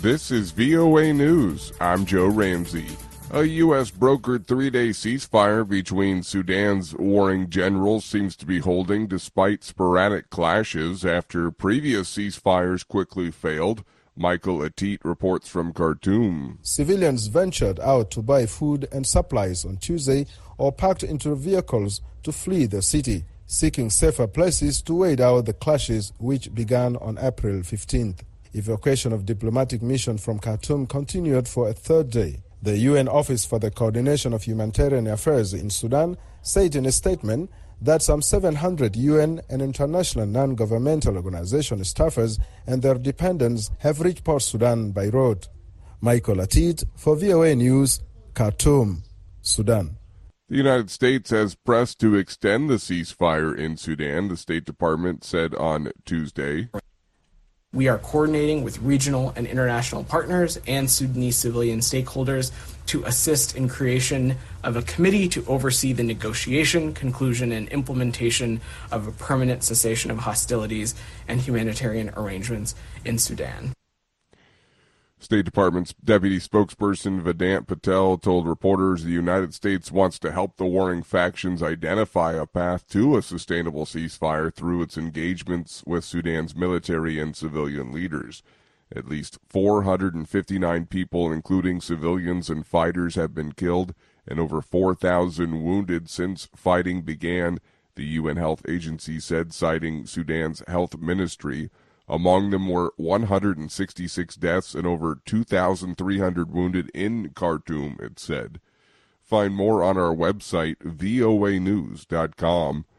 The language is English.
This is VOA News. I'm Joe Ramsey. A U.S. brokered three-day ceasefire between Sudan's warring generals seems to be holding despite sporadic clashes after previous ceasefires quickly failed. Michael Atit reports from Khartoum. Civilians ventured out to buy food and supplies on Tuesday or packed into vehicles to flee the city, seeking safer places to wait out the clashes which began on April 15th. Evacuation of diplomatic mission from Khartoum continued for a third day. The UN Office for the Coordination of Humanitarian Affairs in Sudan said in a statement that some 700 UN and international non-governmental organization staffers and their dependents have reached Port Sudan by road. Michael Atit for VOA News, Khartoum, Sudan. The United States has pressed to extend the ceasefire in Sudan, the State Department said on Tuesday. We are coordinating with regional and international partners and Sudanese civilian stakeholders to assist in creation of a committee to oversee the negotiation, conclusion, and implementation of a permanent cessation of hostilities and humanitarian arrangements in Sudan. State Department's deputy spokesperson Vedant Patel told reporters the United States wants to help the warring factions identify a path to a sustainable ceasefire through its engagements with Sudan's military and civilian leaders. At least 459 people, including civilians and fighters, have been killed and over 4,000 wounded since fighting began, the UN Health Agency said, citing Sudan's health ministry. Among them were 166 deaths and over 2,300 wounded in Khartoum, it said. Find more on our website, voanews.com.